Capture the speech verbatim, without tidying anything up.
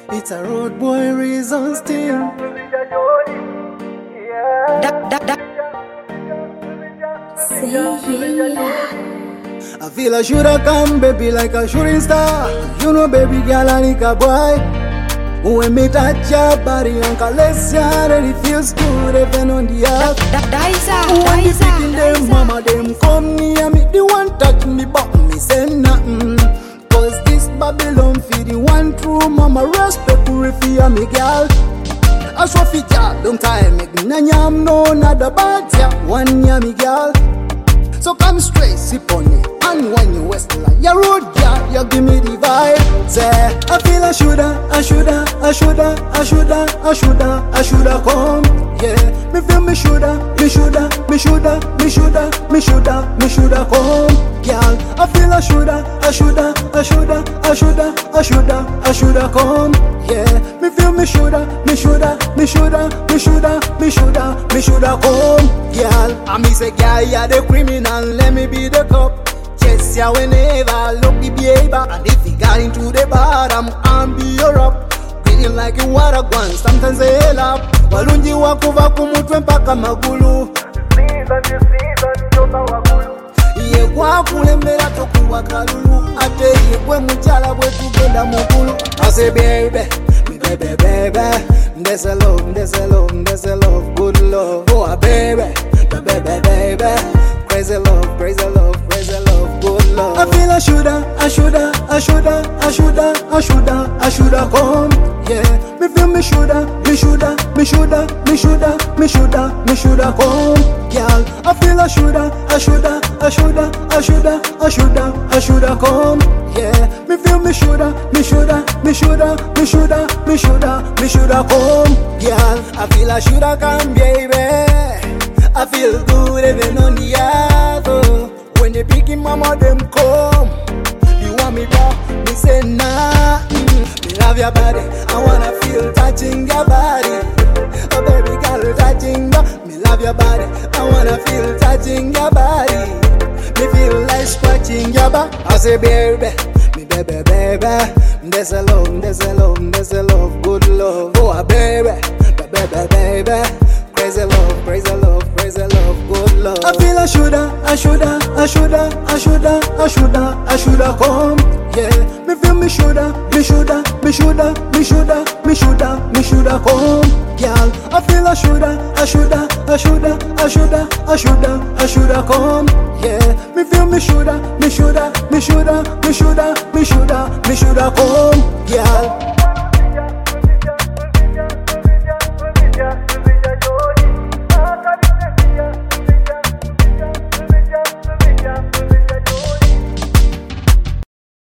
It's a road boy reason still. Da, da, da. Say yeah. I feel I shoulda come, baby, like a shooting star. You know, baby girl, I like a boy. When me touch your body, Uncle Lesia, it feels good even on the earth. Da, da, Daisa, When the Daisa, picking them, mama, them come near me. The one touch me, but me say nothing. Cause this Babylon feed the one true mama respect for fear me girl. I saw fit ya, don't time make me nanyam no nada bad ya. One ya me girl. So come straight, sip on it. And when you west like your road girl, you give me the vibe. Say, I feel I shoulda, I shoulda, I shoulda, I shoulda, I shoulda, I shoulda come. Yeah, me feel me shoulda, me shoulda, me shoulda, me shoulda, me shoulda, me shoulda come. Girl, I feel I shoulda, I shoulda, I shoulda, I shoulda, I shoulda, I shoulda come. Yeah, me feel me shoulda, me shoulda, me shoulda, me shoulda, me shoulda, me shoulda come. Girl, I me say, girl, you're the criminal, let me be the cop. Yes, yeah, whenever look the behavior, and if you got into the bottom, I'm be your up. Feeling like you water gone, sometimes they hell up. Walunji wakuva kumutwe mpaka magulu. Iye kwa kulembera tokuwa kalulu. Ate iye kwe mchala bwe tugenda mukulu. I say baby, me baby baby, there's a love, there's a love, there's a love, good love. Oh baby, baby baby, crazy love, crazy love, crazy love, good love. I feel I shoulda, I shoulda, I shoulda, I shoulda, I shoulda, I shoulda come. Yeah, me feel me shoulda, me shoulda, me shoulda, me shoulda, me shoulda, me shoulda come. Girl, I feel I shoulda, I shoulda, I shoulda, I shoulda, I shoulda, I shoulda come. Yeah, me feel me shoulda, me shoulda, me shoulda, me shoulda, me shoulda, me shoulda come. Girl, I feel I shoulda come, baby. I feel good even on the earth. Oh. When the big mama them come, you want me back, me say nah. Mm. Me love your body, I wanna feel touching your body. Oh baby girl, touching me. Me love your body, I wanna feel touching your body. Me feel like scratching your back. I say baby, me baby baby, there's a love, there's a love, there's a love, good love. Oh baby, baby baby. Crazy love, crazy love, crazy love, good love. I feel I shoulda, I shoulda, I shoulda, I shoulda, I shoulda, I shoulda come. Yeah, me feel me shoulda, me shoulda, me shoulda, me shoulda, me shoulda, me shoulda come. Girl, I feel I shoulda, I shoulda, I shoulda, I shoulda, I shoulda, I shoulda come. Yeah, me feel me shoulda, me shoulda, me shoulda, me shoulda, me shoulda, me shoulda come. Yeah.